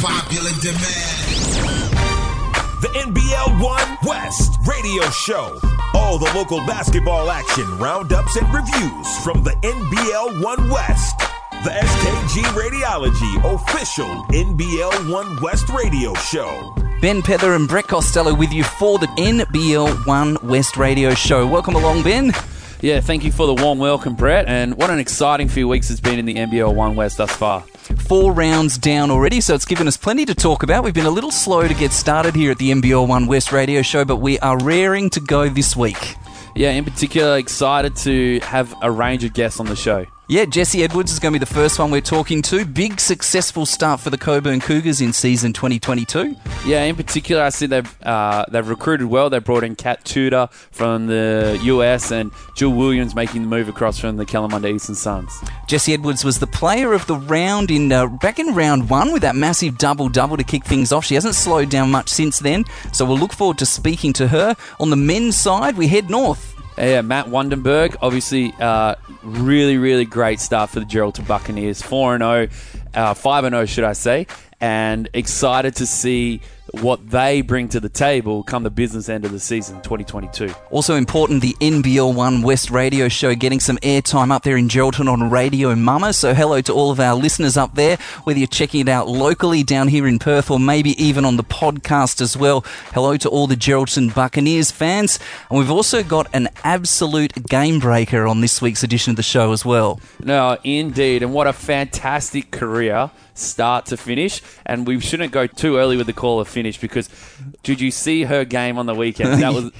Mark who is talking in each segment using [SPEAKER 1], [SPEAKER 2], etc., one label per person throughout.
[SPEAKER 1] popular demand.
[SPEAKER 2] The NBL One West Radio Show. All the local basketball action, roundups, and reviews from the NBL One West. The SKG Radiology official NBL One West Radio Show.
[SPEAKER 3] Ben Pether and Brett Costello with you for the NBL One West Radio Show. Welcome along, Ben.
[SPEAKER 4] Yeah, thank you for the warm welcome, Brett. And what an exciting few weeks it's been in the NBL One West thus far.
[SPEAKER 3] 4 rounds down already, so it's given us plenty to talk about. We've been a little slow to get started here at the NBL One West Radio Show, but we are raring to go this week.
[SPEAKER 4] Yeah, in particular, excited to have a range of guests on the show.
[SPEAKER 3] Yeah, Jesse Edwards is going to be the first one we're talking to. Big successful start for the Coburn Cougars in season 2022.
[SPEAKER 4] Yeah, in particular, I see they've recruited well. They brought in Kat Tudor from the US and Jill Williams making the move across from the Kalamunda Eastern Suns.
[SPEAKER 3] Jesse Edwards was the player of the round back in round 1 with that massive double-double to kick things off. She hasn't slowed down much since then, so we'll look forward to speaking to her. On the men's side, we head north.
[SPEAKER 4] Yeah, Matt Wandenberg, obviously really, really great start for the Geraldton Buccaneers. 4-0, 5-0 should I say, and excited to see what they bring to the table come the business end of the season 2022.
[SPEAKER 3] Also important, the NBL One West Radio Show getting some airtime up there in Geraldton on Radio Mama. So hello to all of our listeners up there, whether you're checking it out locally down here in Perth or maybe even on the podcast as well. Hello to all the Geraldton Buccaneers fans. And we've also got an absolute game breaker on this week's edition of the show as well.
[SPEAKER 4] No, indeed. And what a fantastic career start to finish, and we shouldn't go too early with the call of finish because did you see her game on the weekend? That was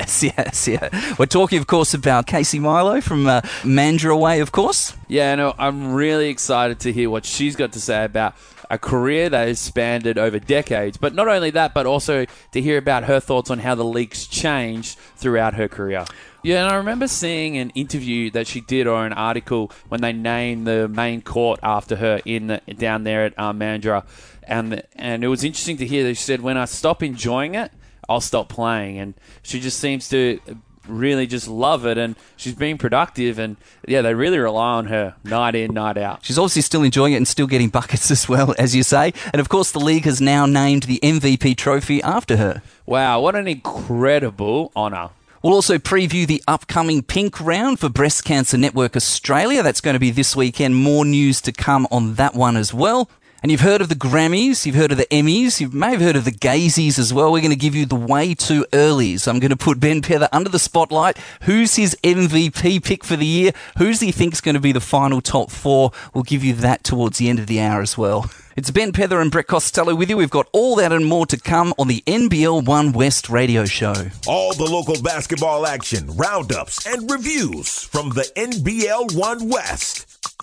[SPEAKER 3] yes. We're talking, of course, about Casey Milo from Mandurah Way, of course.
[SPEAKER 4] Yeah, no, I'm really excited to hear what she's got to say about a career that has spanned over decades. But not only that, but also to hear about her thoughts on how the league's changed throughout her career. Yeah, and I remember seeing an interview that she did or an article when they named the main court after her down there at Mandurah. And it was interesting to hear that she said, when I stop enjoying it, I'll stop playing. And she just seems to really just love it, and she's being productive, and yeah, they really rely on her night in, night out.
[SPEAKER 3] She's obviously still enjoying it and still getting buckets as well, as you say. And of course, the league has now named the MVP trophy after her.
[SPEAKER 4] Wow, what an incredible honour.
[SPEAKER 3] We'll also preview the upcoming Pink Round for Breast Cancer Network Australia. That's going to be this weekend. More news to come on that one as well. And you've heard of the Grammys, you've heard of the Emmys, you may have heard of the Gazies as well. We're going to give you the way too earlys. I'm going to put Ben Pether under the spotlight. Who's his MVP pick for the year? Who's he thinks going to be the final top 4? We'll give you that towards the end of the hour as well. It's Ben Pether and Brett Costello with you. We've got all that and more to come on the NBL One West Radio Show.
[SPEAKER 2] All the local basketball action, roundups, and reviews from the NBL One West.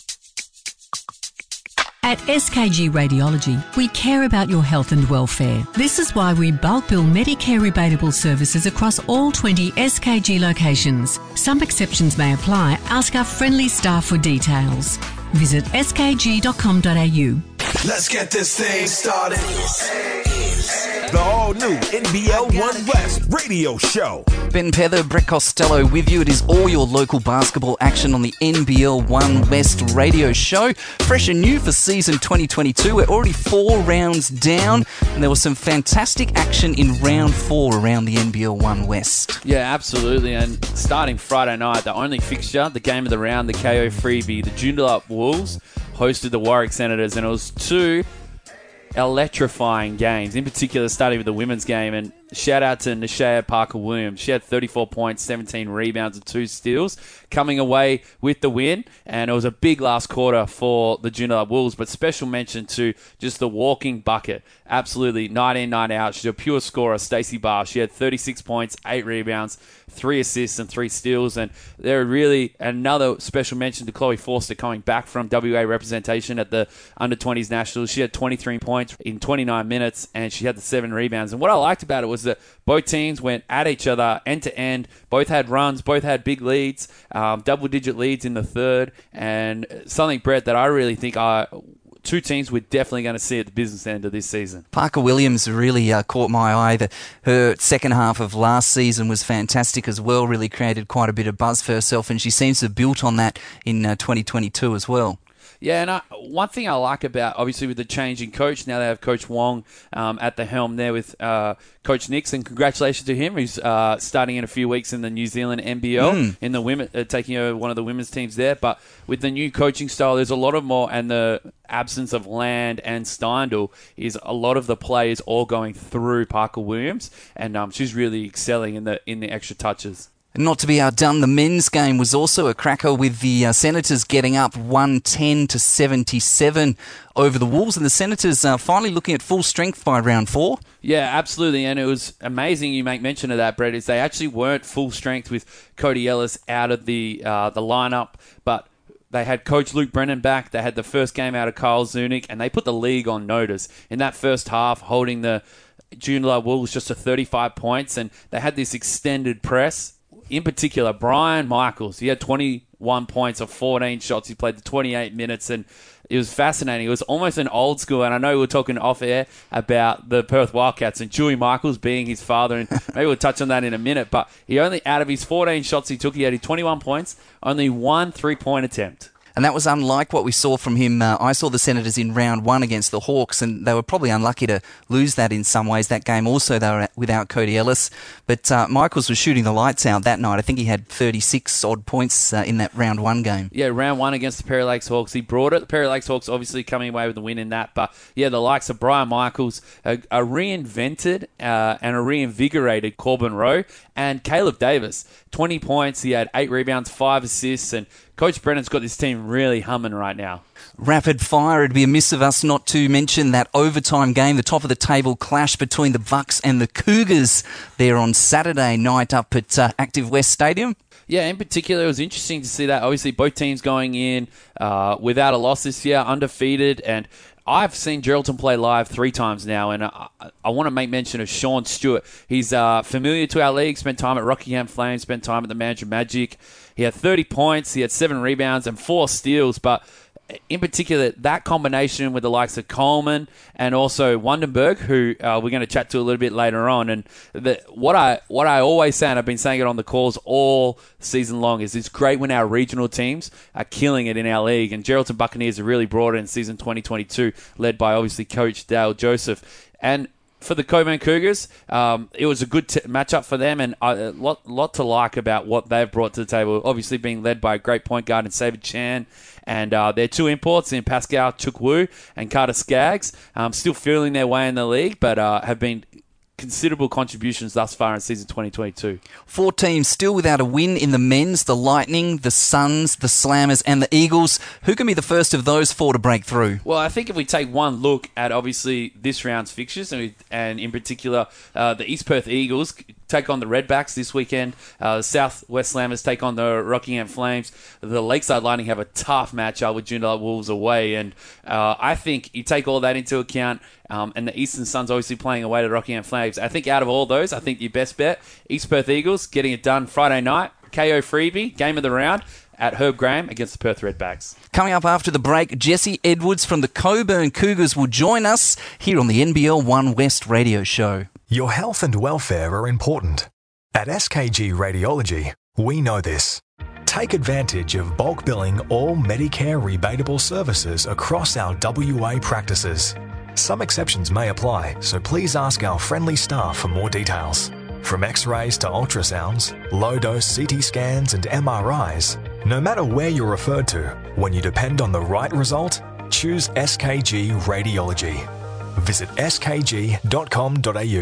[SPEAKER 5] At SKG Radiology, we care about your health and welfare. This is why we bulk bill Medicare rebatable services across all 20 SKG locations. Some exceptions may apply. Ask our friendly staff for details. Visit skg.com.au.
[SPEAKER 1] Let's get this thing started.
[SPEAKER 2] The all-new NBL One West Radio Show.
[SPEAKER 3] Ben Pether, Brett Costello with you. It is all your local basketball action on the NBL One West Radio Show. Fresh and new for season 2022. We're already 4 rounds down, and there was some fantastic action in round 4 around the NBL One West.
[SPEAKER 4] Yeah, absolutely. And starting Friday night, the only fixture, the game of the round, the KO freebie, the Joondalup Wolves hosted the Warwick Senators, and it was 2 electrifying games, in particular starting with the women's game. And shout out to Nashea Parker-Williams. She had 34 points, 17 rebounds and 2 steals, coming away with the win. And it was a big last quarter for the Joondalup Wolves, but special mention to just the walking bucket. Absolutely, night in, night out. She's a pure scorer, Stacey Barr. She had 36 points, 8 rebounds, 3 assists and 3 steals. And they're really another special mention to Chloe Forster coming back from WA representation at the Under-20s Nationals. She had 23 points in 29 minutes, and she had the 7 rebounds. And what I liked about it was that both teams went at each other end to end. Both had runs, both had big leads, double-digit leads in the third, and something, Brett, that I really think are 2 teams we're definitely going to see at the business end of this season.
[SPEAKER 3] Parker-Williams really caught my eye. Her second half of last season was fantastic as well, really created quite a bit of buzz for herself, and she seems to have built on that in 2022 as well.
[SPEAKER 4] Yeah, and one thing I like about, obviously, with the change in coach, now they have Coach Wong at the helm there with Coach Nix, and congratulations to him. He's starting in a few weeks in the New Zealand NBL, in the women, taking over one of the women's teams there. But with the new coaching style, there's a lot of more, and the absence of Land and Steindl is a lot of the players all going through Parker Williams, and she's really excelling in the extra touches.
[SPEAKER 3] Not to be outdone, the men's game was also a cracker with the Senators getting up 110-77 over the Wolves, and the Senators finally looking at full strength by round 4.
[SPEAKER 4] Yeah, absolutely, and it was amazing you make mention of that, Brett, is they actually weren't full strength with Cody Ellis out of the lineup, but they had Coach Luke Brennan back. They had the first game out of Kyle Zunic, and they put the league on notice in that first half, holding the Joondalup Wolves just to 35 points, and they had this extended press. In particular, Brian Michaels, he had 21 points of 14 shots. He played the 28 minutes, and it was fascinating. It was almost an old school, and I know we were talking off air about the Perth Wildcats and Chewy Michaels being his father, and maybe we'll touch on that in a minute, but he only, out of his 14 shots he took, he had 21 points, only one three-point attempt.
[SPEAKER 3] And that was unlike what we saw from him. I saw the Senators in round 1 against the Hawks, and they were probably unlucky to lose that in some ways. That game also, they were without Cody Ellis. But Michaels was shooting the lights out that night. I think he had 36-odd points in that round 1 game.
[SPEAKER 4] Yeah, round 1 against the Perry Lakes Hawks. He brought it. The Perry Lakes Hawks obviously coming away with the win in that. But, yeah, the likes of Brian Michaels, a reinvented and a reinvigorated Corbin Rowe, and Caleb Davis, 20 points. He had 8 rebounds, 5 assists, and Coach Brennan's got this team really humming right now.
[SPEAKER 3] Rapid fire. It'd be amiss of us not to mention that overtime game, the top of the table clash between the Bucks and the Cougars there on Saturday night up at Active West Stadium.
[SPEAKER 4] Yeah, in particular, it was interesting to see that. Obviously, both teams going in without a loss this year, undefeated, and I've seen Geraldton play live 3 times now, and I want to make mention of Sean Stewart. He's familiar to our league, spent time at Rockingham Flames, spent time at the Mandurah Magic. He had 30 points, he had 7 rebounds and 4 steals, but in particular, that combination with the likes of Coleman and also Wundenberg, who we're going to chat to a little bit later on, and what I always say, and I've been saying it on the calls all season long, is it's great when our regional teams are killing it in our league, and Geraldton Buccaneers have really brought it in season 2022, led by obviously Coach Dale Joseph. And for the Coburn Cougars, it was a good matchup for them, and a lot to like about what they've brought to the table. Obviously being led by a great point guard in Savid Chan, and their 2 imports in Pascal Chukwu and Carter Skaggs, still feeling their way in the league, but have been considerable contributions thus far in season 2022.
[SPEAKER 3] 4 teams still without a win in the men's, the Lightning, the Suns, the Slammers and the Eagles. Who can be the first of those 4 to break through?
[SPEAKER 4] Well, I think if we take one look at obviously this round's fixtures, and in particular the East Perth Eagles take on the Redbacks this weekend. South West Slammers take on the Rockingham Flames. The Lakeside Lightning have a tough matchup with Joondalup Wolves away, and I think you take all that into account, and the Eastern Suns obviously playing away to Rockingham Flames. I think out of all those, I think your best bet, East Perth Eagles getting it done Friday night, KO freebie, game of the round at Herb Graham against the Perth Redbacks.
[SPEAKER 3] Coming up after the break, Jesse Edwards from the Coburn Cougars will join us here on the NBL One West radio show.
[SPEAKER 6] Your health and welfare are important. At SKG Radiology, we know this. Take advantage of bulk billing all Medicare rebatable services across our WA practices. Some exceptions may apply, so please ask our friendly staff for more details. From X-rays to ultrasounds, low-dose CT scans and MRIs, no matter where you're referred to, when you depend on the right result, choose SKG Radiology. Visit skg.com.au.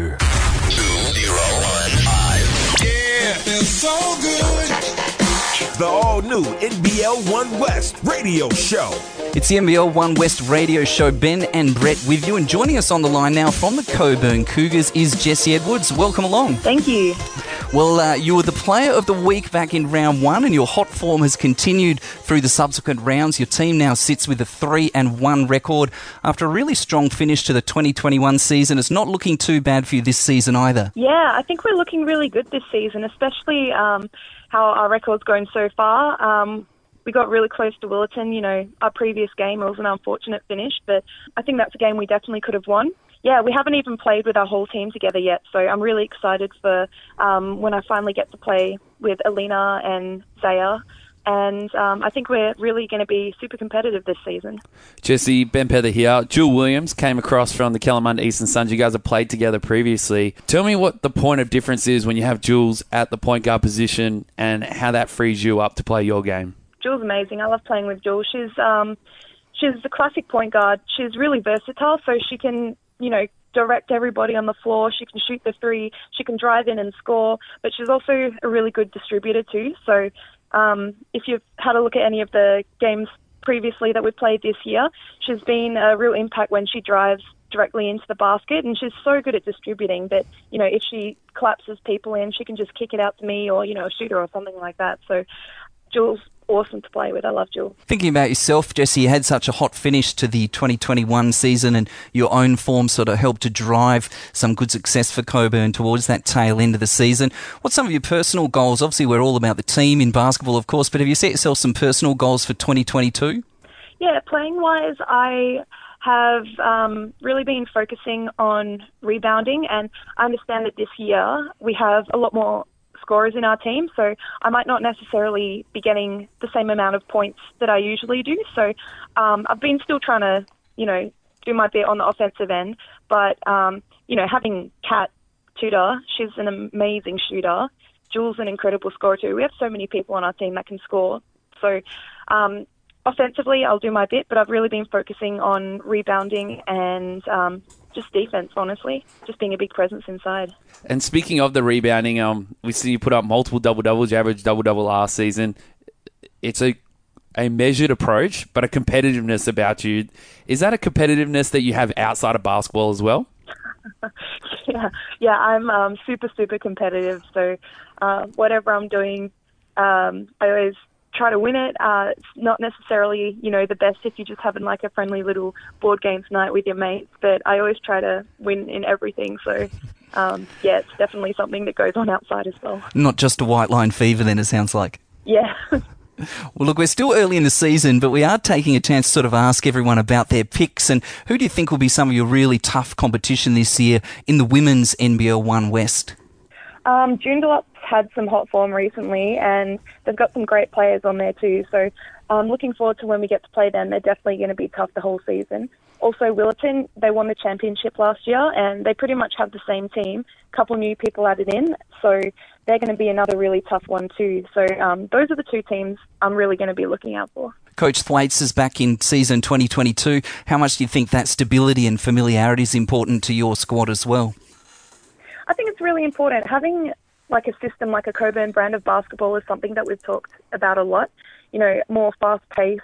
[SPEAKER 1] 2015. Yeah, feels so good.
[SPEAKER 2] The all-new NBL One West radio show.
[SPEAKER 3] It's the NBL One West radio show. Ben and Brett with you, and joining us on the line now from the Coburn Cougars is Jesse Edwards. Welcome along.
[SPEAKER 7] Thank you.
[SPEAKER 3] Well, you were the player of the week back in round 1, and your hot form has continued through the subsequent rounds. Your team now sits with a 3-1 record after a really strong finish to the 2021 season. It's not looking too bad for you this season either.
[SPEAKER 7] Yeah, I think we're looking really good this season, especially how our record's going so far. We got really close to Willetton. You know, our previous game, it was an unfortunate finish, but I think that's a game we definitely could have won. Yeah, we haven't even played with our whole team together yet, so I'm really excited for when I finally get to play with Alina and Zaya. And I think we're really going to be super competitive this season.
[SPEAKER 4] Jesse, Ben Pether here. Jewel Williams came across from the Kalamunda Eastern Suns. You guys have played together previously. Tell me what the point of difference is when you have Jules at the point guard position and how that frees you up to play your game.
[SPEAKER 7] Jules is amazing. I love playing with Jules. She's a classic point guard. She's really versatile, so she can, direct everybody on the floor. She can shoot the three. She can drive in and score, but she's also a really good distributor too. So if you've had a look at any of the games previously that we've played this year, she's been a real impact when she drives directly into the basket, and she's so good at distributing that, if she collapses people in, she can just kick it out to me or, a shooter or something like that. So Jules, awesome to play with. I love Jules.
[SPEAKER 3] Thinking about yourself, Jesse, you had such a hot finish to the 2021 season, and your own form sort of helped to drive some good success for Cockburn towards that tail end of the season. What's some of your personal goals? Obviously, we're all about the team in basketball, of course, but have you set yourself some personal goals for 2022?
[SPEAKER 7] Yeah, playing-wise, I have really been focusing on rebounding, and I understand that this year we have a lot more scorers in our team, so I might not necessarily be getting the same amount of points that I usually do. So I've been still trying to, do my bit on the offensive end, but, having Kat Tudor, she's an amazing shooter. Jules, an incredible scorer too. We have so many people on our team that can score. So offensively, I'll do my bit, but I've really been focusing on rebounding and just defense, honestly, just being a big presence inside.
[SPEAKER 4] And speaking of the rebounding, we see you put up multiple double-doubles. You averaged double-double last season. It's a measured approach, but a competitiveness about you. Is that a competitiveness that you have outside of basketball as well?
[SPEAKER 7] Yeah, I'm super, super competitive. So whatever I'm doing, I always try to win it. It's not necessarily, the best if you're just having like a friendly little board game tonight with your mates, but I always try to win in everything. So, it's definitely something that goes on outside as well.
[SPEAKER 3] Not just a white line fever then, it sounds like.
[SPEAKER 7] Yeah.
[SPEAKER 3] Well, look, we're still early in the season, but we are taking a chance to sort of ask everyone about their picks, and who do you think will be some of your really tough competition this year in the Women's NBL 1 West?
[SPEAKER 7] Joondalup's had some hot form recently, and they've got some great players on there too. So I'm looking forward to when we get to play them. They're definitely going to be tough the whole season. Also, Willetton, they won the championship last year, and they pretty much have the same team. A couple new people added in, so they're going to be another really tough one too. So those are the two teams I'm really going to be looking out for.
[SPEAKER 3] Coach Thwaites is back in season 2022. How much do you think that stability and familiarity is important to your squad as well?
[SPEAKER 7] I think it's really important. Having like a system like a Cockburn brand of basketball is something that we've talked about a lot, more fast-paced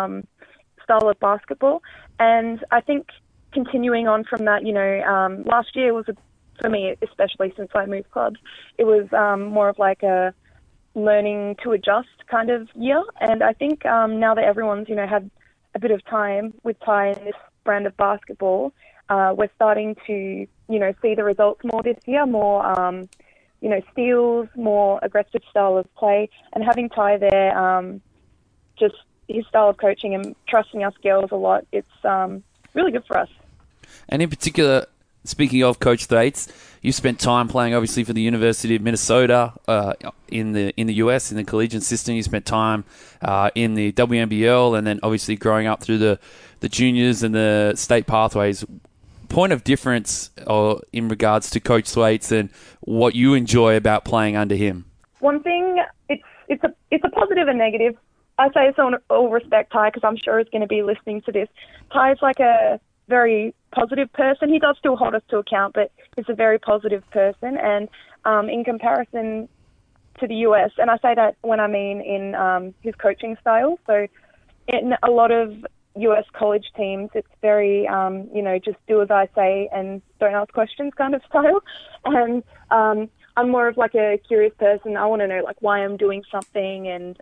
[SPEAKER 7] style of basketball. And I think continuing on from that, last year was, for me, especially since I moved clubs, it was more of like a learning to adjust kind of year. And I think now that everyone's, had a bit of time with Ty and this brand of basketball, we're starting to, see the results more this year, more, steals, more aggressive style of play, and having Ty there, just his style of coaching and trusting us girls a lot, it's really good for us.
[SPEAKER 4] And in particular, speaking of Coach Thwaites, you spent time playing obviously for the University of Minnesota in the US in the collegiate system. You spent time in the WNBL, and then obviously growing up through the juniors and the state pathways. Point of difference in regards to Coach Thwaites and what you enjoy about playing under him? One
[SPEAKER 7] thing, it's a positive and negative. I say this on all respect, Ty, because I'm sure he's going to be listening to this. Ty is like a very positive person. He does still hold us to account, but he's a very positive person. And in comparison to the US, and I say that when I mean in his coaching style. So in a lot of US college teams, it's very, just do as I say and don't ask questions kind of style. And I'm more of like a curious person. I want to know like why I'm doing something and,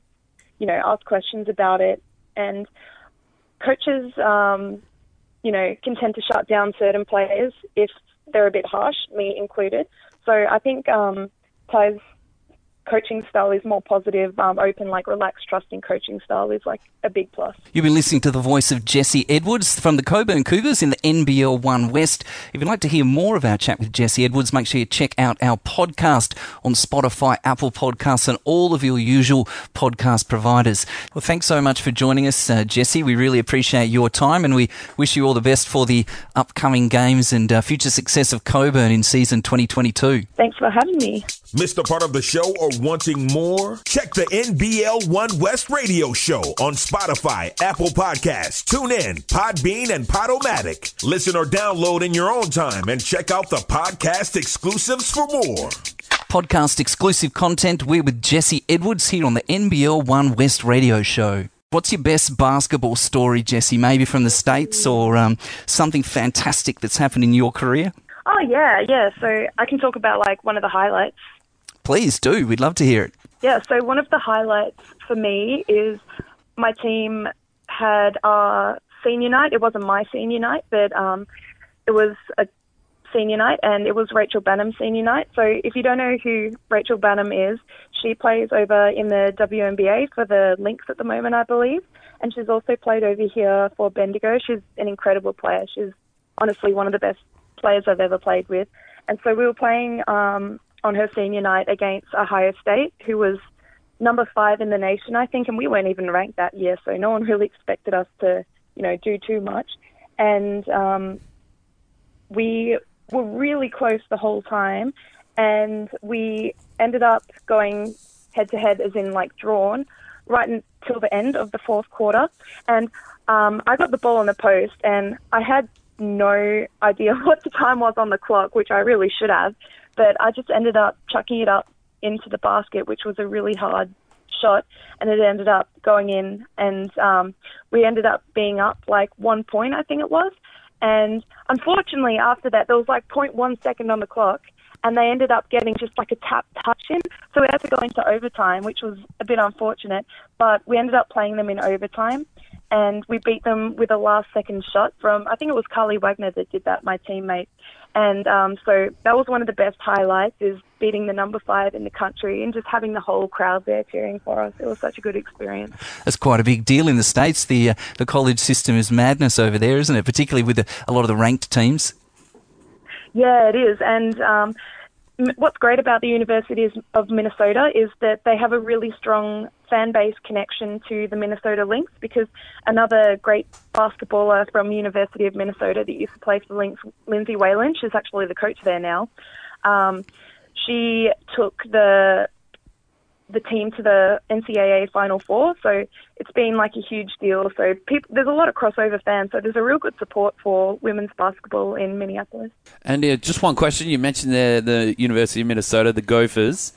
[SPEAKER 7] ask questions about it. And coaches, can tend to shut down certain players if they're a bit harsh, me included. So I think Ty's coaching style is more positive, open, like relaxed, trusting coaching style is like a big plus.
[SPEAKER 3] You've been listening to the voice of Jessie Edwards from the Coburn Cougars in the NBL 1 West. If you'd like to hear more of our chat with Jessie Edwards, make sure you check out our podcast on Spotify, Apple Podcasts and all of your usual podcast providers. Well, thanks so much for joining us, Jessie. We really appreciate your time and we wish you all the best for the upcoming games and future success of Coburn in season 2022.
[SPEAKER 7] Thanks for having me.
[SPEAKER 2] Missed a part of the show or wanting more? Check the NBL 1 West radio show on Spotify, Apple Podcasts, TuneIn, Podbean, and Podomatic. Listen or download in your own time and check out the podcast exclusives for more.
[SPEAKER 3] Podcast exclusive content. We're with Jessie Edwards here on the NBL 1 West radio show. What's your best basketball story, Jessie? Maybe from the States or something fantastic that's happened in your career?
[SPEAKER 7] Oh, yeah. So I can talk about like one of the highlights.
[SPEAKER 3] Please do. We'd love to hear it.
[SPEAKER 7] Yeah, so one of the highlights for me is my team had our senior night. It wasn't my senior night, but it was a senior night, and it was Rachel Banham's senior night. So if you don't know who Rachel Banham is, she plays over in the WNBA for the Lynx at the moment, I believe, and she's also played over here for Bendigo. She's an incredible player. She's honestly one of the best players I've ever played with. And so we were playing on her senior night against Ohio State, who was number 5 in the nation, I think, and we weren't even ranked that year, so no one really expected us to, do too much. And we were really close the whole time, and we ended up going head-to-head, as in, like, drawn, right until the end of the fourth quarter. And I got the ball on the post, and I had no idea what the time was on the clock, which I really should have. But I just ended up chucking it up into the basket, which was a really hard shot, and it ended up going in, and we ended up being up like 1 point, I think it was. And unfortunately, after that, there was like 0.1 second on the clock, and they ended up getting just like a tap touch in. So we had to go into overtime, which was a bit unfortunate, but we ended up playing them in overtime, and we beat them with a last-second shot from, I think it was Carly Wagner that did that, my teammate. And so that was one of the best highlights, is beating the number 5 in the country and just having the whole crowd there cheering for us. It was such a good experience.
[SPEAKER 3] That's quite a big deal in the States. The college system is madness over there, isn't it? Particularly with a lot of the ranked teams.
[SPEAKER 7] Yeah, it is. And what's great about the University of Minnesota is that they have a really strong fan base connection to the Minnesota Lynx, because another great basketballer from University of Minnesota that used to play for the Lynx, Lindsay Whalen, she's actually the coach there now. She took the team to the NCAA Final Four, so it's been like a huge deal. So there's a lot of crossover fans, so there's a real good support for women's basketball in Minneapolis.
[SPEAKER 4] And just one question, you mentioned there the University of Minnesota, the Gophers.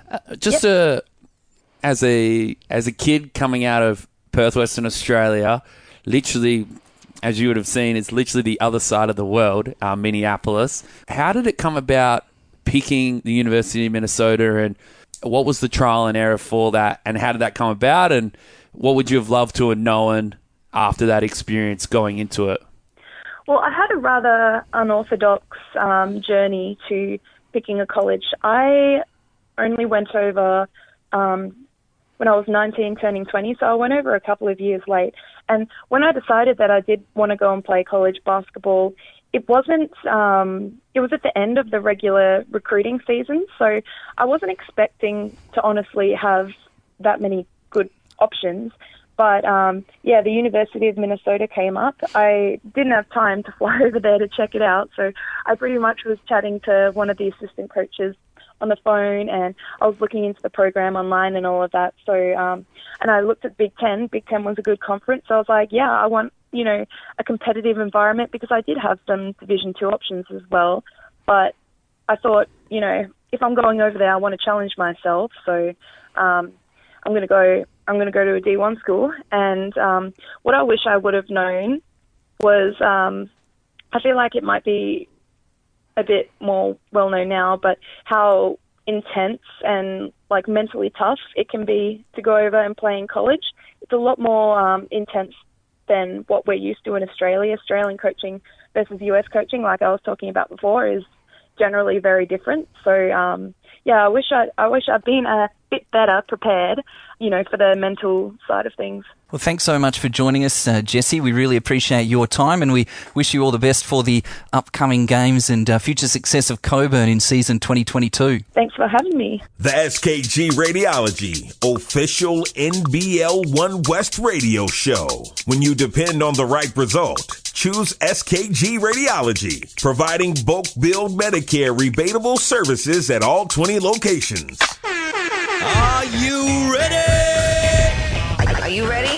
[SPEAKER 4] As a kid coming out of Perth, Western Australia, literally, as you would have seen, it's literally the other side of the world, Minneapolis. How did it come about picking the University of Minnesota, and what was the trial and error for that, and how did that come about, and what would you have loved to have known after that experience going into it?
[SPEAKER 7] Well, I had a rather unorthodox journey to picking a college. I only went over when I was 19, turning 20, so I went over a couple of years late. And when I decided that I did want to go and play college basketball, it wasn't, it was at the end of the regular recruiting season, so I wasn't expecting to honestly have that many good options. But, the University of Minnesota came up. I didn't have time to fly over there to check it out, so I pretty much was chatting to one of the assistant coaches on the phone, and I was looking into the program online and all of that. So, and I looked at Big Ten. Big Ten was a good conference, so I was like, yeah, I want, a competitive environment, because I did have some Division II options as well. But I thought, if I'm going over there, I want to challenge myself. So, I'm going to go to a D1 school. And what I wish I would have known was, I feel like it might be a bit more well-known now, but how intense and like mentally tough it can be to go over and play in college. It's a lot more intense than what we're used to in Australia. Australian coaching versus US coaching, like I was talking about before, is generally very different. So, I wish I'd been a bit better prepared, for the mental side of things.
[SPEAKER 3] Well, thanks so much for joining us, Jessie. We really appreciate your time, and we wish you all the best for the upcoming games and future success of Coburn in season 2022.
[SPEAKER 7] Thanks for having me.
[SPEAKER 2] The SKG Radiology, official NBL One West radio show. When you depend on the right result, choose SKG Radiology, providing bulk billed Medicare rebatable services at all 20 locations.
[SPEAKER 1] Are you ready?
[SPEAKER 8] Are you ready?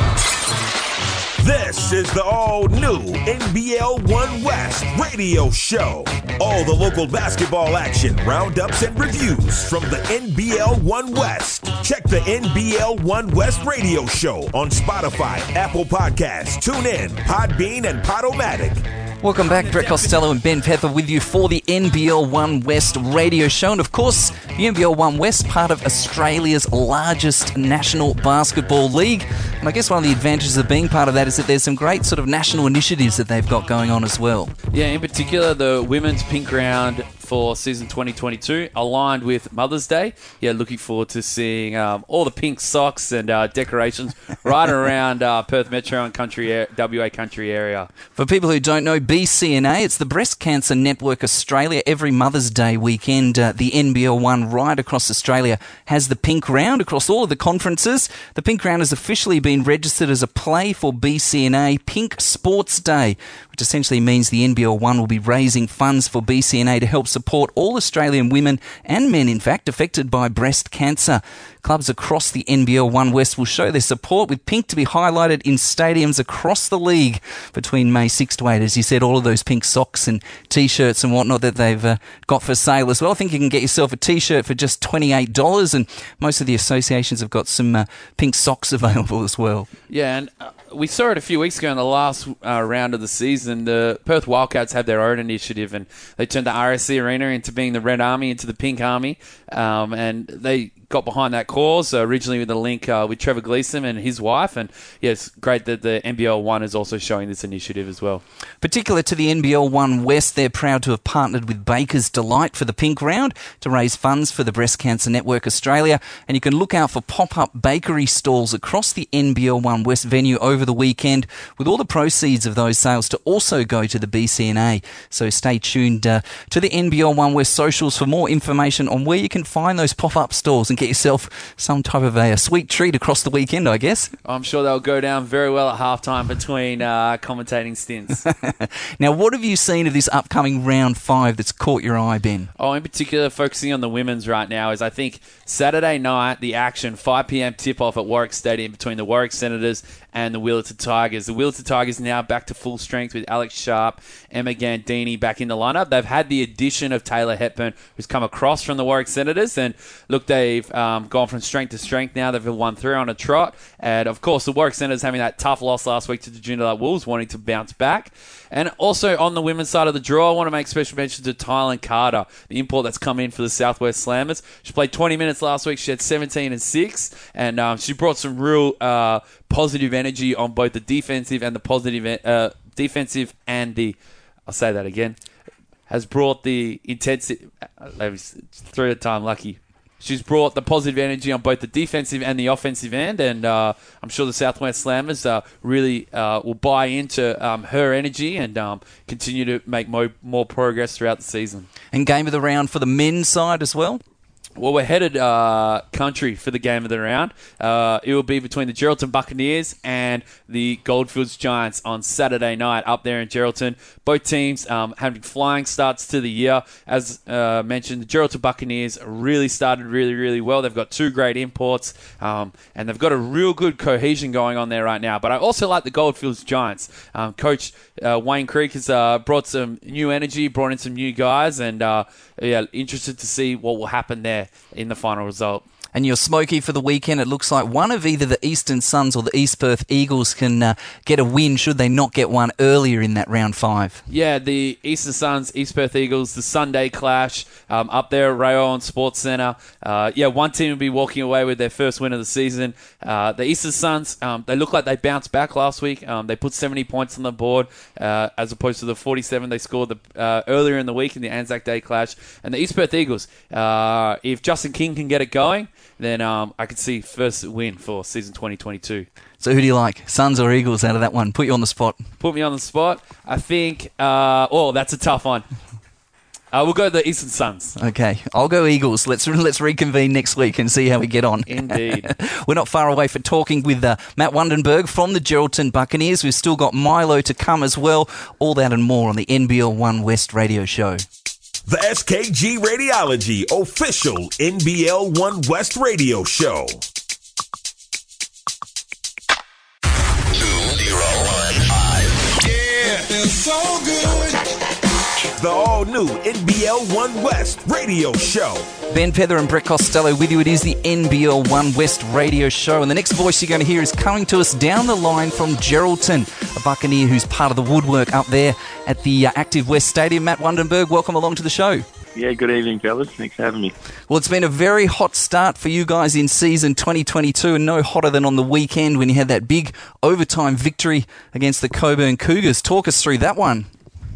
[SPEAKER 2] This is the all-new NBL One West radio show. All the local basketball action, roundups, and reviews from the NBL One West. Check the NBL One West radio show on Spotify, Apple Podcasts, TuneIn, Podbean, and Podomatic.
[SPEAKER 3] Welcome back. Brett Costello and Ben Pepper with you for the NBL One West radio show. And of course, the NBL One West, part of Australia's largest national basketball league. And I guess one of the advantages of being part of that is that there's some great sort of national initiatives that they've got going on as well.
[SPEAKER 4] Yeah, in particular, the women's pink round for season 2022, aligned with Mother's Day. Yeah, looking forward to seeing all the pink socks and decorations right around Perth Metro and WA country area.
[SPEAKER 3] For people who don't know, BCNA, it's the Breast Cancer Network Australia. Every Mother's Day weekend, the NBL One right across Australia has the pink round across all of the conferences. The pink round has officially been registered as a play for BCNA Pink Sports Day, which essentially means the NBL One will be raising funds for BCNA to help support all Australian women and men, in fact, affected by breast cancer. Clubs across the NBL One West will show their support, with pink to be highlighted in stadiums across the league between May 6 to 8. As you said, all of those pink socks and T-shirts and whatnot that they've got for sale as well. I think you can get yourself a T-shirt for just $28, and most of the associations have got some pink socks available as well.
[SPEAKER 4] Yeah, and we saw it a few weeks ago in the last round of the season. The Perth Wildcats had their own initiative, and they turned the RSC Arena into being the Red Army into the Pink Army, and they got behind that cause originally with a link with Trevor Gleeson and his wife. And yeah, it's great that the NBL One is also showing this initiative as well. Particular
[SPEAKER 3] to the NBL One West, they're proud to have partnered with Baker's Delight for the Pink Round to raise funds for the Breast Cancer Network Australia. And you can look out for pop-up bakery stalls across the NBL One West venue over the weekend, with all the proceeds of those sales to also go to the BCNA. So stay tuned to the NBL One West socials for more information on where you can find those pop-up stalls and get yourself some type of a sweet treat across the weekend, I guess.
[SPEAKER 4] I'm sure they'll go down very well at halftime between commentating stints.
[SPEAKER 3] Now, what have you seen of this upcoming round 5 that's caught your eye, Ben?
[SPEAKER 4] Oh, in particular, focusing on the women's right now is, I think, Saturday night, the action, 5 p.m. tip-off at Warwick Stadium between the Warwick Senators and the Willetton Tigers. The Willetton Tigers now back to full strength with Alex Sharp, Emma Gandini back in the lineup. They've had the addition of Taylor Hepburn, who's come across from the Warwick Senators, and look, they've gone from strength to strength now. They've won 3 on a trot, and of course the Warwick Senators having that tough loss last week to the Joondalup Wolves, wanting to bounce back. And also on the women's side of the draw, I want to make special mention to Tylen Carter, the import that's come in for the Southwest Slammers. She played 20 minutes last week. She had 17 and 6, and she brought some real positive energy on both the defensive and the I'll say that again, has brought the intensity, through the time lucky. She's brought the positive energy on both the defensive and the offensive end, and I'm sure the Southwest Slammers really will buy into her energy and continue to make more progress throughout the season.
[SPEAKER 3] And game of the round for the men's side as well?
[SPEAKER 4] Well, we're headed country for the game of the round. It will be between the Geraldton Buccaneers and the Goldfields Giants on Saturday night up there in Geraldton. Both teams having flying starts to the year. As mentioned, the Geraldton Buccaneers really started really, really well. They've got 2 great imports, and they've got a real good cohesion going on there right now. But I also like the Goldfields Giants. Coach Wayne Creek has brought some new energy, brought in some new guys, and interested to see what will happen there in the final result.
[SPEAKER 3] And your smoky for the weekend, it looks like one of either the Eastern Suns or the East Perth Eagles can get a win should they not get one earlier in that round 5.
[SPEAKER 4] Yeah, the Eastern Suns, East Perth Eagles, the Sunday clash up there at Rayo on Sports Centre. One team will be walking away with their first win of the season. The Eastern Suns, they look like they bounced back last week. They put 70 points on the board as opposed to the 47 they scored earlier in the week in the Anzac Day clash. And the East Perth Eagles, if Justin King can get it going, then I could see first win for season 2022.
[SPEAKER 3] So who do you like, Suns or Eagles out of that one? Put you on the spot.
[SPEAKER 4] Put me on the spot. I think, that's a tough one. We'll go the Eastern Suns.
[SPEAKER 3] Okay, I'll go Eagles. Let's reconvene next week and see how we get on.
[SPEAKER 4] Indeed.
[SPEAKER 3] We're not far away for talking with Matt Wundenberg from the Geraldton Buccaneers. We've still got Milo to come as well. All that and more on the NBL One West radio show.
[SPEAKER 2] The SKG Radiology official NBL One West radio show.
[SPEAKER 1] 2015. Yeah, feels so good.
[SPEAKER 2] The all-new NBL One West radio show.
[SPEAKER 3] Ben Pether and Brett Costello with you. It is the NBL One West radio show. And the next voice you're going to hear is coming to us down the line from Geraldton, a Buccaneer who's part of the woodwork up there at the Active West Stadium. Matt Wundenberg, welcome along to the show.
[SPEAKER 9] Yeah, good evening, fellas. Thanks for having me.
[SPEAKER 3] Well, it's been a very hot start for you guys in season 2022, and no hotter than on the weekend when you had that big overtime victory against the Coburn Cougars. Talk us through that one.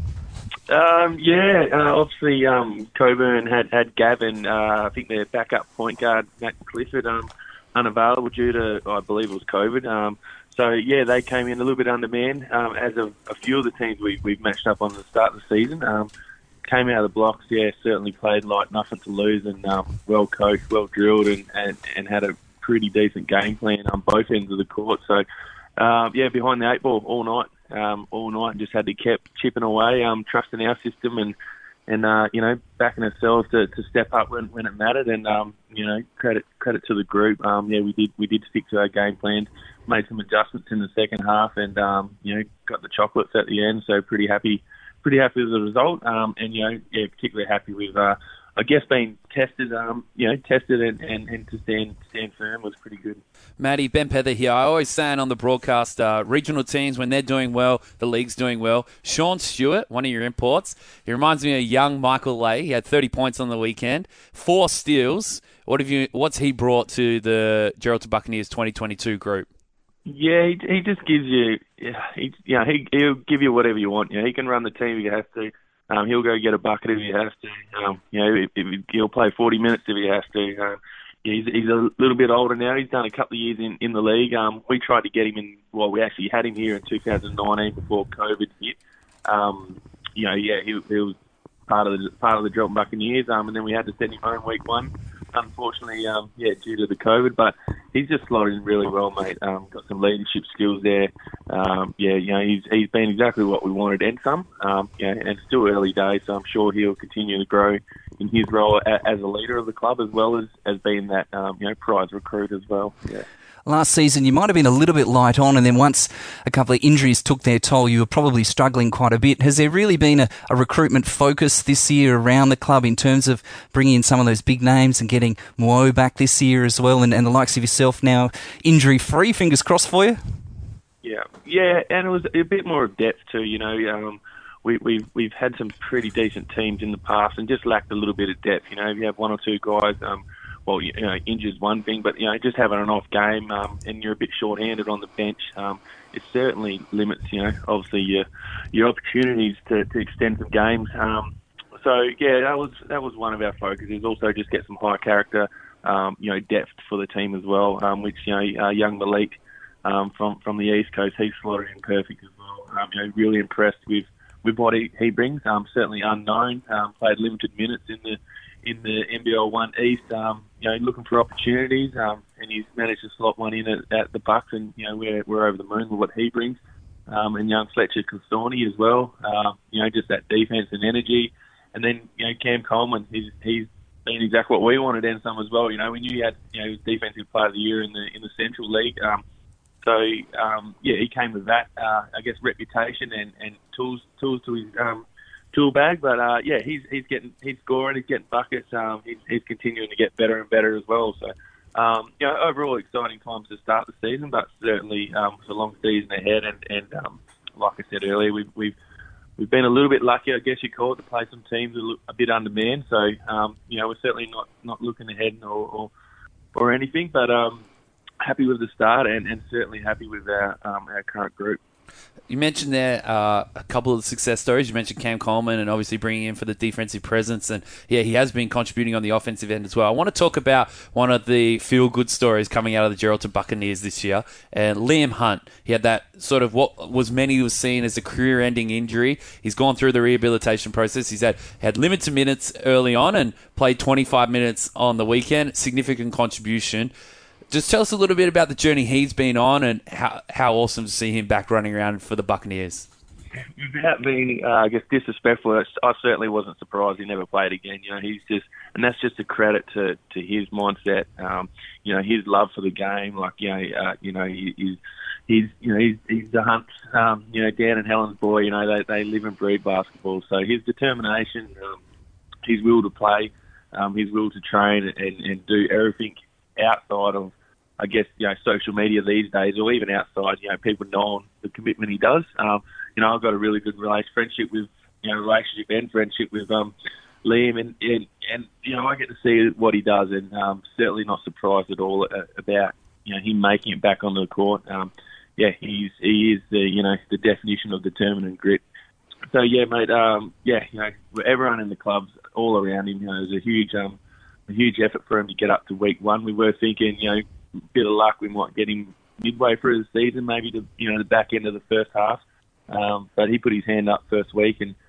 [SPEAKER 9] Obviously, Coburn had Gavin, I think their backup point guard, Matt Clifford, unavailable due to, I believe it was COVID. They came in a little bit undermanned, as a few of the teams we've matched up on the start of the season. Came out of the blocks, certainly played like nothing to lose and well coached, well drilled and had a pretty decent game plan on both ends of the court. So, behind the 8 ball all night, and just had to keep chipping away, trusting our system and backing ourselves to step up when it mattered. And credit to the group. We did stick to our game plan, made some adjustments in the second half, and got the chocolates at the end. So pretty happy with the result. Particularly happy with being tested. Tested and to stand firm was pretty good.
[SPEAKER 4] Matty, Ben Pether here. I always say on the broadcast, regional teams, when they're doing well, the league's doing well. Sean Stewart, one of your imports, he reminds me of young Michael Lay. He had 30 points on the weekend, 4 steals. What's he brought to the Geraldton Buccaneers 2022 group? Yeah,
[SPEAKER 9] he just gives you. He'll give you whatever you want. He can run the team if he has to. He'll go get a bucket if he has to. He'll play 40 minutes if he has to. He's a little bit older now. He's done a couple of years in the league. We tried to get him in. Well, we actually had him here in 2019 before COVID hit. He was part of the Geraldton Buccaneers. And then we had to send him home week 1. Unfortunately, due to the COVID, but he's just slotted in really well, mate. Got some leadership skills there. He's been exactly what we wanted and some. And it's still early days, so I'm sure he'll continue to grow in his role as a leader of the club, as well as being that prize recruit as well. Yeah.
[SPEAKER 3] Last season, you might have been a little bit light on, and then once a couple of injuries took their toll, you were probably struggling quite a bit. Has there really been a recruitment focus this year around the club in terms of bringing in some of those big names and getting Moo back this year as well, and the likes of yourself now injury-free? Fingers crossed for you?
[SPEAKER 9] Yeah, and it was a bit more of depth too, We've had some pretty decent teams in the past and just lacked a little bit of depth. If you have 1 or 2 guys... injured's one thing, but just having an off game and you're a bit short-handed on the bench, it certainly limits, obviously your opportunities to extend some games. That was one of our focuses. Also, just get some high character, depth for the team as well. Which young Malik from the East Coast, he's slotted in perfect as well. Really impressed with what he brings. Certainly unknown. Played limited minutes in the NBL 1 East, looking for opportunities, and he's managed to slot one in at the Bucks, and we're over the moon with what he brings. And young Fletcher Constorni as well, just that defense and energy. And then Cam Coleman, he's been exactly what we wanted and some as well. We knew he had defensive player of the year in the Central League. He came with that reputation and tools to his tool bag, but he's scoring, he's getting buckets, he's continuing to get better and better as well. So overall exciting times to start the season, but certainly it's a long season ahead. And like I said earlier, we've been a little bit lucky, I guess you call it, to play some teams a bit undermanned. So we're certainly not looking ahead or anything, but happy with the start and certainly happy with our current group.
[SPEAKER 4] You mentioned there a couple of success stories. You mentioned Cam Coleman and obviously bringing in for the defensive presence. And, yeah, he has been contributing on the offensive end as well. I want to talk about one of the feel-good stories coming out of the Geraldton Buccaneers this year. And Liam Hunt, he had that sort of what was many was seen as a career-ending injury. He's gone through the rehabilitation process. He's had limited minutes early on and played 25 minutes on the weekend. Significant contribution. Just tell us a little bit about the journey he's been on and how awesome to see him back running around for the Buccaneers.
[SPEAKER 9] Without being, I guess, disrespectful, I certainly wasn't surprised he never played again. He's just, and that's just a credit to his mindset. His love for the game. He's the Hunt. Dan and Helen's boy. They live and breathe basketball. So his determination, his will to play, his will to train and do everything outside of, I guess, social media these days, or even outside, people know the commitment he does. I've got a really good friendship with Liam, and I get to see what he does, and certainly not surprised at all about him making it back onto the court. He is the definition of determined and grit. So mate, everyone in the club's all around him. There's a huge effort for him to get up to week one. We were thinking, bit of luck, we might get him midway through the season, maybe to the back end of the first half. But he put his hand up first week, and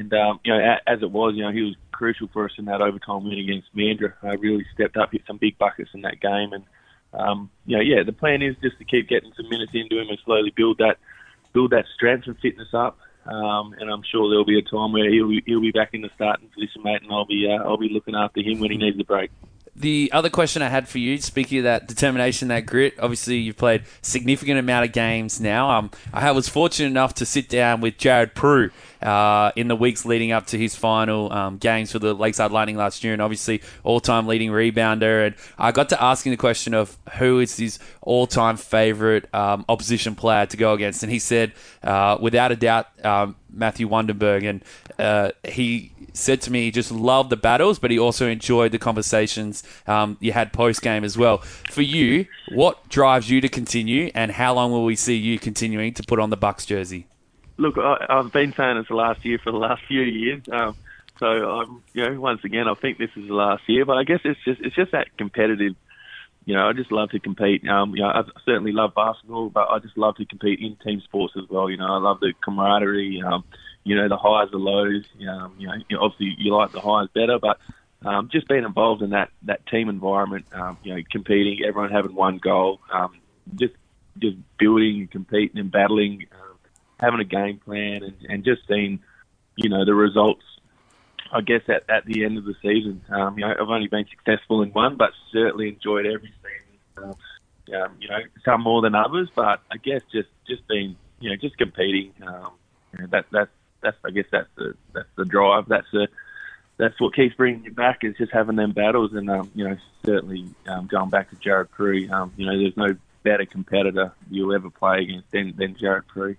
[SPEAKER 9] as it was, he was crucial for us in that overtime win against Mandurah. Really stepped up, hit some big buckets in that game, and the plan is just to keep getting some minutes into him and slowly build that strength and fitness up. And I'm sure there'll be a time where he'll be back in the starting position, mate, and I'll be looking after him when he needs a break.
[SPEAKER 4] The other question I had for you, speaking of that determination, that grit, obviously you've played significant amount of games now. I was fortunate enough to sit down with Jared Prue in the weeks leading up to his final games for the Lakeside Lightning last year, and obviously all-time leading rebounder. And I got to asking the question of who is his all-time favourite opposition player to go against, and he said, without a doubt, Matthew Wunderberg. And he said to me he just loved the battles, but he also enjoyed the conversations you had post-game as well. For you, what drives you to continue, and how long will we see you continuing to put on the Bucks jersey?
[SPEAKER 9] Look, I've been saying it's the last year for the last few years. So once again, I think this is the last year. But I guess it's just that competitive. I just love to compete. I certainly love basketball, but I just love to compete in team sports as well. I love the camaraderie. The highs, the lows. Obviously you like the highs better, but just being involved in that team environment. Competing, everyone having one goal. Just building and competing and battling. Having a game plan and just seeing, the results, I guess, at the end of the season. I've only been successful in one, but certainly enjoyed every season. Some more than others, but I guess just being, just competing. That's I guess that's the drive. That's what keeps bringing you back, is just having them battles. And certainly going back to Jared Prue, there's no better competitor you'll ever play against than Jared Prue.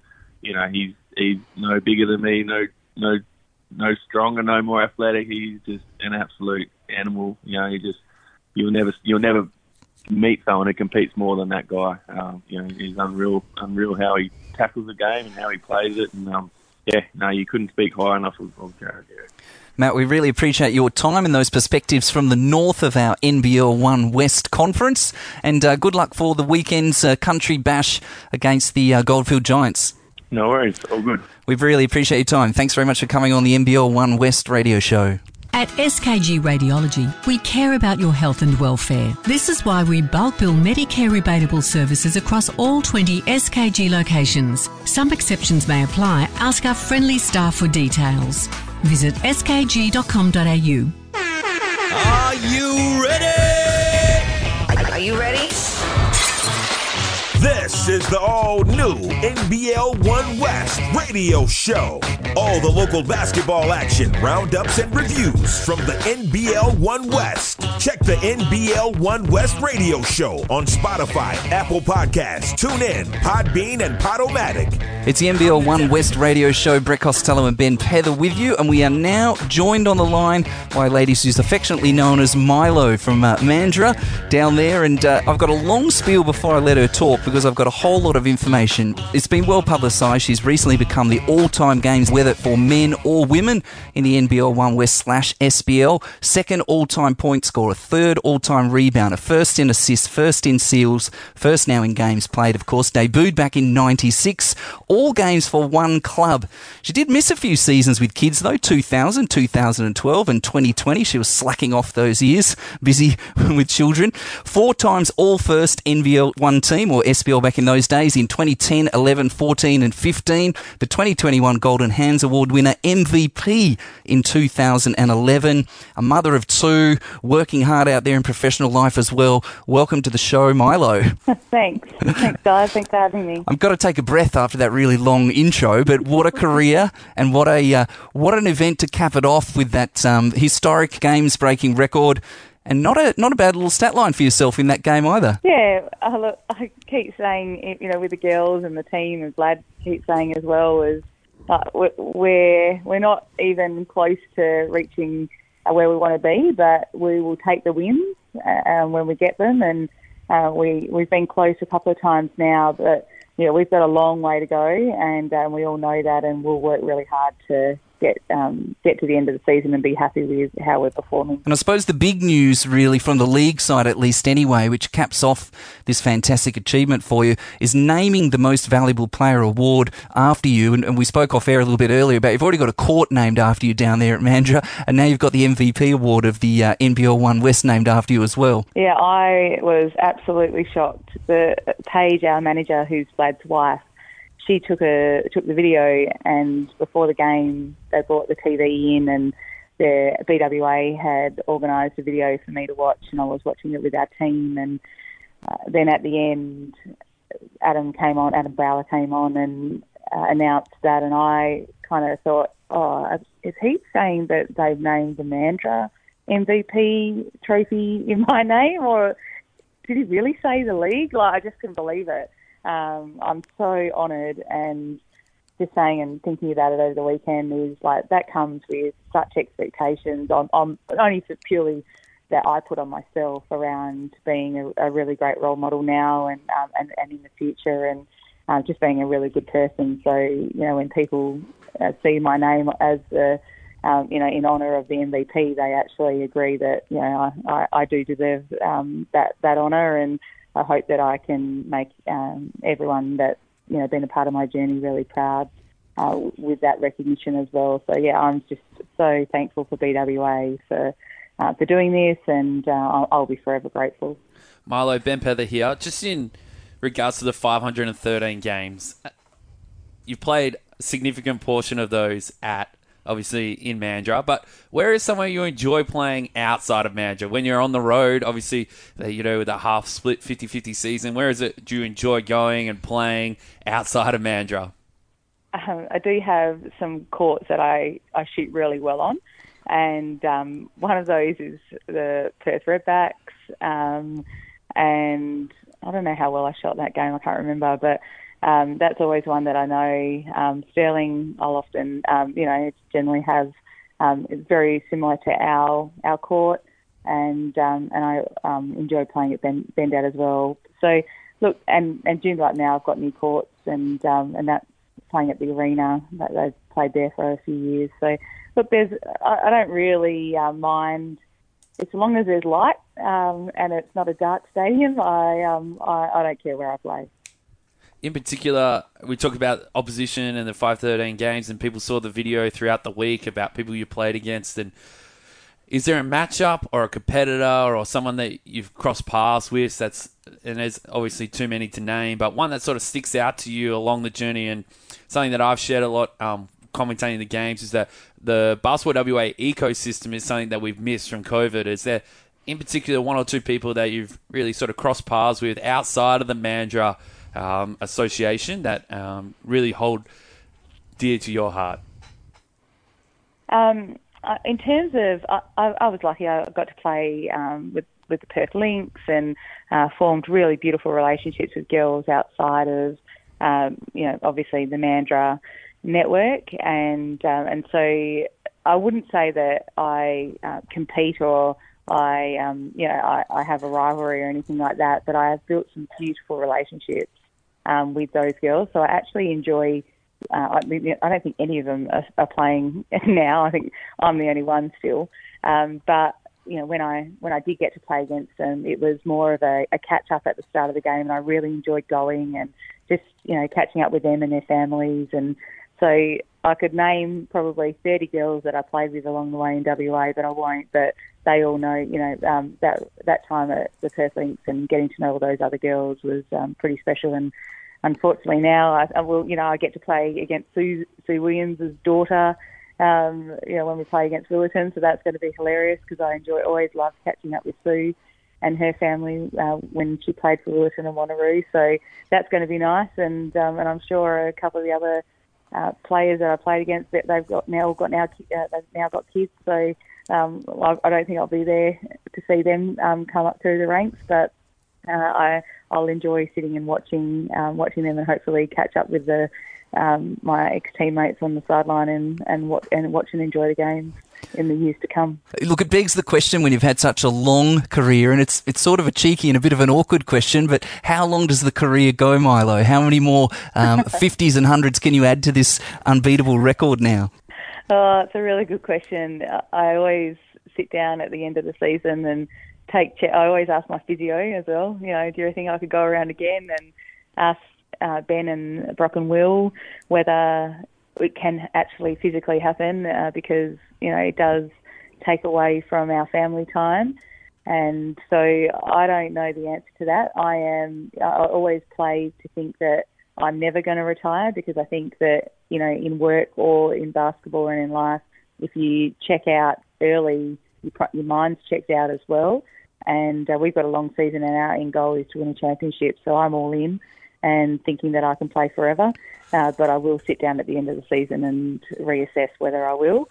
[SPEAKER 9] He's no bigger than me, no stronger, no more athletic. He's just an absolute animal. You'll never meet someone who competes more than that guy. He's unreal how he tackles the game and how he plays it. And you couldn't speak high enough of Jared. Yeah.
[SPEAKER 3] Matt, we really appreciate your time and those perspectives from the north of our NBL 1 West Conference. And good luck for the weekend's country bash against the Goldfield Giants.
[SPEAKER 9] No worries. All good.
[SPEAKER 3] We really appreciate your time. Thanks very much for coming on the NBL 1 West radio show.
[SPEAKER 5] At SKG Radiology, we care about your health and welfare. This is why we bulk bill Medicare rebatable services across all 20 SKG locations. Some exceptions may apply. Ask our friendly staff for details. Visit skg.com.au.
[SPEAKER 2] Are you ready?
[SPEAKER 8] Are you ready?
[SPEAKER 2] This This is the all-new NBL One West radio show. All the local basketball action, roundups, and reviews from the NBL One West. Check the NBL One West radio show on Spotify, Apple Podcasts, TuneIn, Podbean, and Podomatic.
[SPEAKER 3] It's the NBL One West radio show. Brett Costello and Ben Pether with you, and we are now joined on the line by a lady who's affectionately known as Milo from Mandurah down there, and I've got a long spiel before I let her talk because I've got a whole lot of information. It's been well publicised. She's recently become the all-time games, whether for men or women, in the NBL One West /SBL. Second all-time point scorer, third all-time rebounder, first in assists, first in steals, first now in games played, of course. Debuted back in 96. All games for one club. She did miss a few seasons with kids though, 2000, 2012 and 2020. She was slacking off those years, busy with children. 4 times all first NBL One team, or SBL back in those days, in 2010, 11, 14 and 15. The 2021 Golden Hands Award winner, MVP in 2011. A mother of 2, working hard out there in professional life as well. Welcome to the show, Milo.
[SPEAKER 10] Thanks. Thanks, guys. Thanks for having me.
[SPEAKER 3] I've got to take a breath after that really long intro, but what a career and what an event to cap it off with that historic games-breaking record, and not a bad little stat line for yourself in that game either.
[SPEAKER 10] Yeah, look, I keep saying, with the girls and the team, as Vlad keeps saying as well, is we're not even close to reaching where we want to be, but we will take the wins when we get them, and we've been close a couple of times now, but we've got a long way to go, and we all know that, and we'll work really hard to get to the end of the season and be happy with how we're performing.
[SPEAKER 3] And I suppose the big news, really, from the league side at least anyway, which caps off this fantastic achievement for you, is naming the Most Valuable Player award after you. And we spoke off air a little bit earlier about you've already got a court named after you down there at Mandurah, and now you've got the MVP award of the NBL One West named after you as well.
[SPEAKER 10] Yeah, I was absolutely shocked. Paige, our manager, who's Vlad's wife, she took the video, and before the game they brought the TV in, and the BWA had organised a video for me to watch, and I was watching it with our team, and then at the end Adam Bowler came on and announced that, and I kind of thought, is he saying that they've named the Mandurah MVP trophy in my name, or did he really say the league? I just couldn't believe it. I'm so honoured, and just saying and thinking about it over the weekend is that comes with such expectations on only for purely that I put on myself around being a really great role model now and in the future, and just being a really good person. So when people see my name as in honour of the MVP, they actually agree that I do deserve that honour, and I hope that I can make everyone that's been a part of my journey really proud with that recognition as well. So I'm just so thankful for BWA for doing this, and I'll be forever grateful.
[SPEAKER 4] Milo, Ben Pether here. Just in regards to the 513 games, you've played a significant portion of those obviously in Mandurah, but where is somewhere you enjoy playing outside of Mandurah? When you're on the road, obviously, with a half split 50-50 season, where do you enjoy going and playing outside of Mandurah?
[SPEAKER 10] I do have some courts that I shoot really well on, and one of those is the Perth Redbacks, and I don't know how well I shot that game, I can't remember, but that's always one that I know. Sterling, I'll often, generally have. It's very similar to our court, and I enjoy playing at Bendat as well. So look, and Joondalup now I've got new courts, and that's playing at the arena. They've played there for a few years. So look, I don't really mind as long as there's light and it's not a dark stadium. I don't care where I play.
[SPEAKER 4] In particular, we talk about opposition and the 513 games, and people saw the video throughout the week about people you played against. And is there a matchup or a competitor or someone that you've crossed paths with and there's obviously too many to name, but one that sort of sticks out to you along the journey, and something that I've shared a lot commentating the games is that the Basketball WA ecosystem is something that we've missed from COVID. Is there, in particular, one or two people that you've really sort of crossed paths with outside of the Mandurah association that really hold dear to your heart?
[SPEAKER 10] In terms of, I was lucky. I got to play with the Perth Lynx and formed really beautiful relationships with girls outside of, obviously the Mandurah network, and so I wouldn't say that I compete or I have a rivalry or anything like that, but I have built some beautiful relationships with those girls. So I actually enjoy. I don't think any of them are playing now. I think I'm the only one still. But when I did get to play against them, it was more of a catch up at the start of the game, and I really enjoyed going and just catching up with them and their families. And so I could name probably 30 girls that I played with along the way in WA, but I won't. But they all know, that time at the Perth Lynx and getting to know all those other girls was pretty special. And unfortunately now I get to play against Sue Williams' daughter, when we play against Willerton. So that's going to be hilarious because I always loved catching up with Sue and her family when she played for Willerton and Wanneroo. So that's going to be nice. And I'm sure a couple of the other players that I played against, they've now got kids. So I don't think I'll be there to see them come up through the ranks, but I'll enjoy sitting and watching them and hopefully catch up with my ex-teammates on the sideline and watch and enjoy the games in the years to come.
[SPEAKER 3] Look, it begs the question when you've had such a long career, and it's sort of a cheeky and a bit of an awkward question, but how long does the career go, Milo? How many more 50s and 100s can you add to this unbeatable record now?
[SPEAKER 10] Oh, it's a really good question. I always sit down at the end of the season and I always ask my physio as well, do you think I could go around again, and ask Ben and Brock and Will whether it can actually physically happen because, it does take away from our family time. And so I don't know the answer to that. I always play to think that I'm never going to retire because I think that, in work or in basketball and in life, if you check out early, your mind's checked out as well. And we've got a long season and our end goal is to win a championship. So I'm all in and thinking that I can play forever. But I will sit down at the end of the season and reassess whether I will.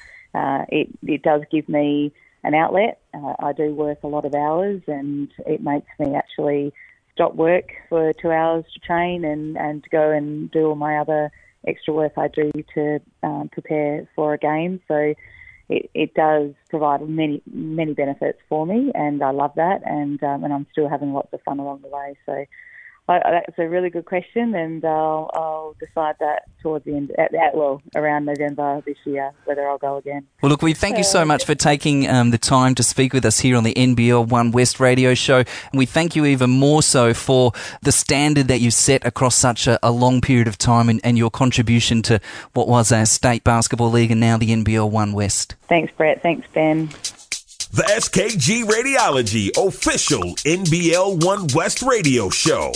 [SPEAKER 10] It does give me an outlet. I do work a lot of hours and it makes me actually stop work for 2 hours to train and to go and do all my other extra work I do to prepare for a game. So it does provide many, many benefits for me, and I love that, and I'm still having lots of fun along the way. So that's a really good question, and I'll decide that towards the end, around November this year, whether I'll go again.
[SPEAKER 3] Well, look, we thank you so much for taking the time to speak with us here on the NBL One West radio show, and we thank you even more so for the standard that you set across such a long period of time and your contribution to what was our state basketball league and now the NBL One West.
[SPEAKER 10] Thanks, Brett. Thanks, Ben.
[SPEAKER 2] The SKG Radiology official NBL One West radio show.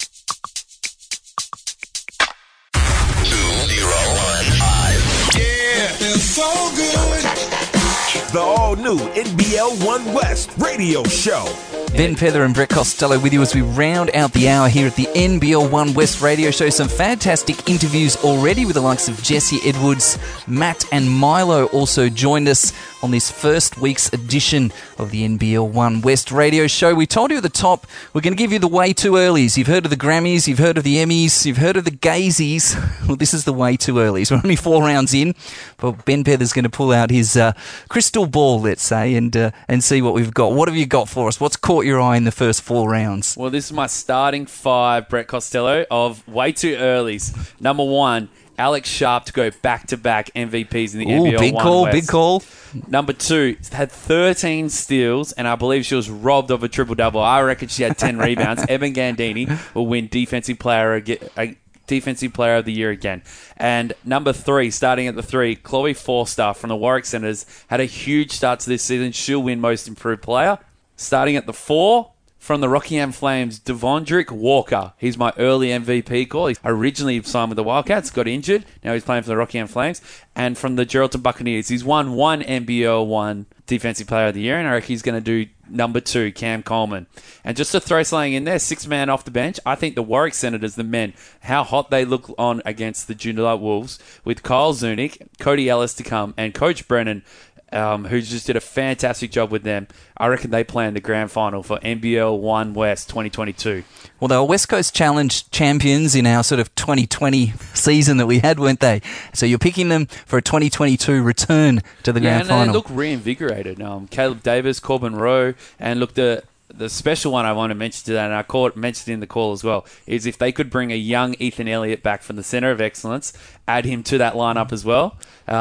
[SPEAKER 1] 2015. Yeah, feels so good.
[SPEAKER 2] The all-new NBL One West radio show.
[SPEAKER 3] Ben Pether and Brett Costello with you as we round out the hour here at the NBL One West radio show. Some fantastic interviews already with the likes of Jesse Edwards, Matt and Milo also joined us on this first week's edition of the NBL One West radio show. We told you at the top, we're going to give you the way too earlies. You've heard of the Grammys, you've heard of the Emmys, you've heard of the Gazies. Well, this is the way too earlies. We're only 4 rounds in, but Ben Pether's going to pull out his crystal ball, let's say, and see what we've got. What have you got for us? What's caught your eye in the first 4 rounds?
[SPEAKER 4] Well, this is my starting 5, Brett Costello, of way too earlies. Number 1, Alex Sharp to go back-to-back MVPs in the NBL
[SPEAKER 3] big
[SPEAKER 4] One
[SPEAKER 3] call,
[SPEAKER 4] West.
[SPEAKER 3] big call.
[SPEAKER 4] Number 2, had 13 steals, and I believe she was robbed of a triple-double. I reckon she had 10 rebounds. Evan Gandini will win Defensive Player of the Year again. And number 3, starting at the 3, Chloe Forster from the Warwick Senators had a huge start to this season. She'll win Most Improved Player. Starting at the 4, From the Rockingham Flames, Devondrick Walker. He's my early MVP call. He originally signed with the Wildcats, got injured. Now he's playing for the Rockingham Flames. And from the Geraldton Buccaneers, he's won one NBL 1 Defensive Player of the Year, and I reckon he's going to do number 2, Cam Coleman. And just to throw something in there, 6-man off the bench, I think the Warwick Senators, the men, how hot they look on against the Joondalup Wolves with Kyle Zunic, Cody Ellis to come, and Coach Brennan, who just did a fantastic job with them. I reckon they play in the grand final for NBL 1 West 2022.
[SPEAKER 3] Well, they were West Coast Challenge champions in our sort of 2020 season that we had, weren't they? So you're picking them for a 2022 return to the grand final.
[SPEAKER 4] Yeah, and they look reinvigorated. Caleb Davis, Corbin Rowe, and look, the special one I want to mention to that, and I mentioned in the call as well, is if they could bring a young Ethan Elliott back from the Centre of Excellence, add him to that lineup as well.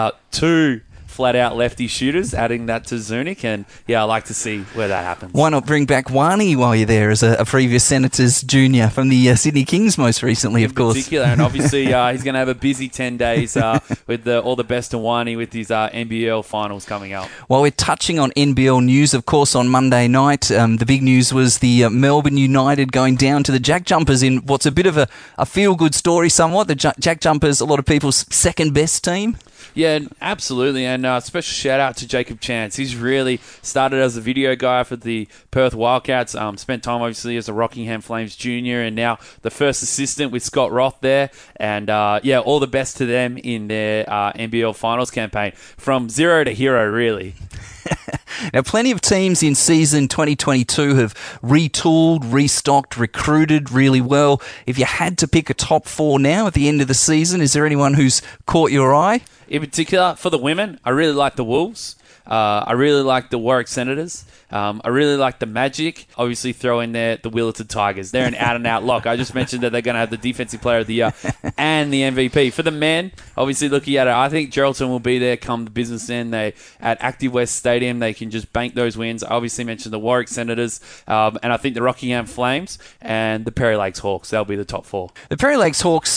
[SPEAKER 4] 2 flat-out lefty shooters, adding that to Zunic, and I like to see where that happens.
[SPEAKER 3] Why not bring back Wani while you're there as a previous Senators junior from the Sydney Kings most recently, of course.
[SPEAKER 4] In particular, and obviously he's going to have a busy 10 days with all the best to Wani with his NBL finals coming up.
[SPEAKER 3] While we're touching on NBL news, of course, on Monday night, the big news was the Melbourne United going down to the Jack Jumpers in what's a bit of a feel-good story somewhat. The Jack Jumpers, a lot of people's second-best team.
[SPEAKER 4] Yeah, absolutely, and special shout-out to Jacob Chance. He's really started as a video guy for the Perth Wildcats, spent time, obviously, as a Rockingham Flames junior, and now the first assistant with Scott Roth there, and all the best to them in their NBL Finals campaign. From zero to hero, really.
[SPEAKER 3] Now, plenty of teams in season 2022 have retooled, restocked, recruited really well. If you had to pick a top 4 now at the end of the season, is there anyone who's caught your eye?
[SPEAKER 4] In particular, for the women, I really like the Wolves. I really like the Warwick Senators. I really like the Magic. Obviously, throw in there the Willetton Tigers. They're an out-and-out lock. I just mentioned that they're going to have the Defensive Player of the Year and the MVP. For the men, obviously looking at it, I think Geraldton will be there come the business end. At Active West Stadium, they can just bank those wins. I obviously mentioned the Warwick Senators, and I think the Rockingham Flames and the Perry Lakes Hawks. They'll be the top 4.
[SPEAKER 3] The Perry Lakes Hawks,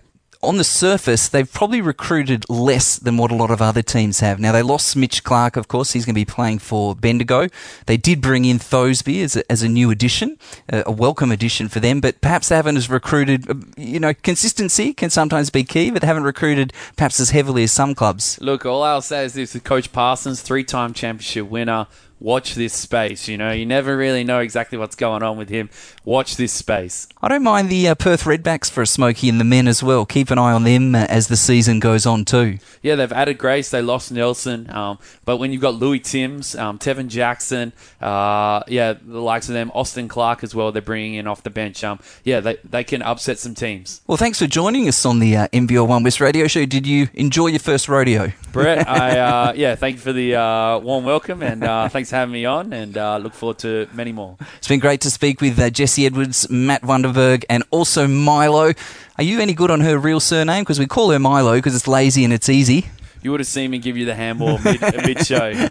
[SPEAKER 3] on the surface, they've probably recruited less than what a lot of other teams have. Now, they lost Mitch Clark, of course. He's going to be playing for Bendigo. They did bring in Thosby as a new addition, a welcome addition for them, but perhaps they haven't as recruited. Consistency can sometimes be key, but they haven't recruited perhaps as heavily as some clubs.
[SPEAKER 4] Look, all I'll say is this. Coach Parsons, 3-time championship winner. Watch this space. You never really know exactly what's going on with him. Watch this space.
[SPEAKER 3] I don't mind the Perth Redbacks for a smoky in the men as well. Keep an eye on them as the season goes on too.
[SPEAKER 4] Yeah, they've added Grace. They lost Nelson. But when you've got Louis Timms, Tevin Jackson, the likes of them, Austin Clark as well, they're bringing in off the bench. They can upset some teams.
[SPEAKER 3] Well, thanks for joining us on the NBL 1 West Radio Show. Did you enjoy your first rodeo?
[SPEAKER 4] Brett, thank you for the warm welcome, and thanks for having me on, and look forward to many more.
[SPEAKER 3] It's been great to speak with Jesse Edwards, Matt Wunderberg, and also Milo. Are you any good on her real surname? Because we call her Milo because it's lazy and it's easy.
[SPEAKER 4] You would have seen me give you the handball mid-show.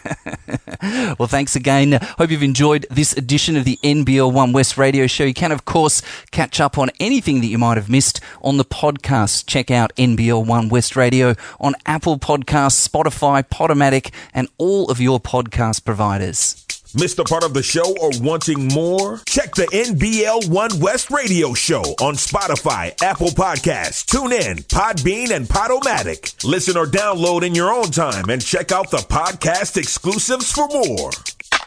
[SPEAKER 3] Well, thanks again. Hope you've enjoyed this edition of the NBL 1 West Radio Show. You can, of course, catch up on anything that you might have missed on the podcast. Check out NBL 1 West Radio on Apple Podcasts, Spotify, Podomatic, and all of your podcast providers.
[SPEAKER 2] Missed a part of the show or wanting more? Check the NBL 1 West Radio Show on Spotify, Apple Podcasts, TuneIn, Podbean, and Podomatic. Listen or download in your own time and check out the podcast exclusives for more.